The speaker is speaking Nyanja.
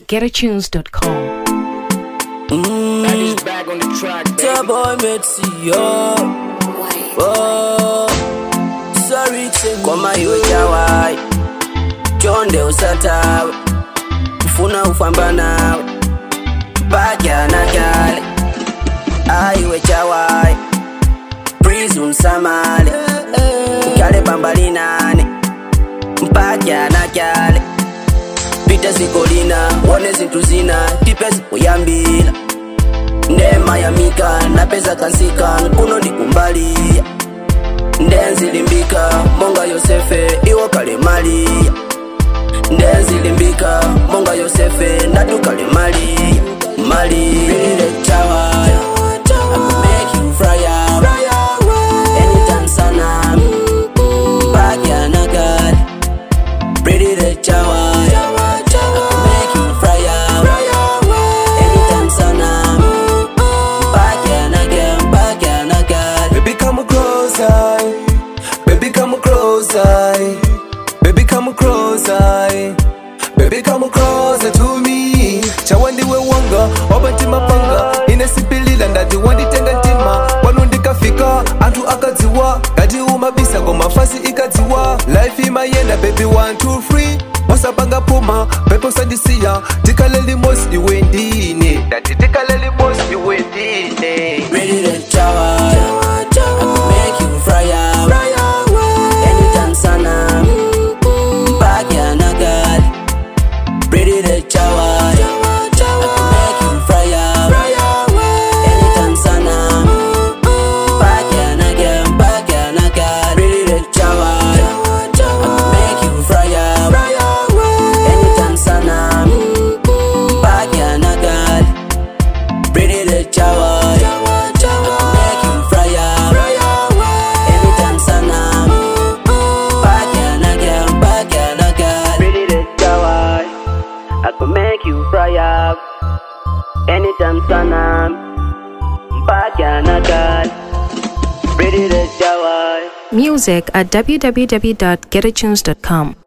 GetAtunes.com. That is back on the track, baby. The boy Metsi, yo. Oh, sorry, koma iwe chawai chonde usatawe ufuna ufamba nawe baja na kale aiwe chawai prison samale kale bambali nane mpaja na kale pita zikolina wone zintu zina tipe zikuyambila ndema ya mika na pesa kansika kuno ndikumbalia ndenzi limbika monga Yosefe iwo kale Maria ndenzi limbika monga Yosefe ndatu kale Maria Maria chawa I will make you fry up anytime sana back ya nagali pretty the chawa Baby come closer, baby come closer to me. Chawandi we wanga, wabati mapanga inesipilila ndati wanditenga ntima wanundika fika, antu akadziwa ngati umabisa ngoma fasi ikadziwa life imayenda baby 1 2 3 wasapanga puma pepo sandisia tikaleli mosi iwe ndine ndati tikaleli mosi iwe ndine ready to chawa I can make you fry up anytime sana mpaka nagali ready to chawa I can make you fry up anytime sana mpaka nagali ready to chawa I can make you fry up anytime sana mpaka nagali ready to chawa make you fry up anytime sana mpaka nagali ready to jawa Music at www.getatunes.com.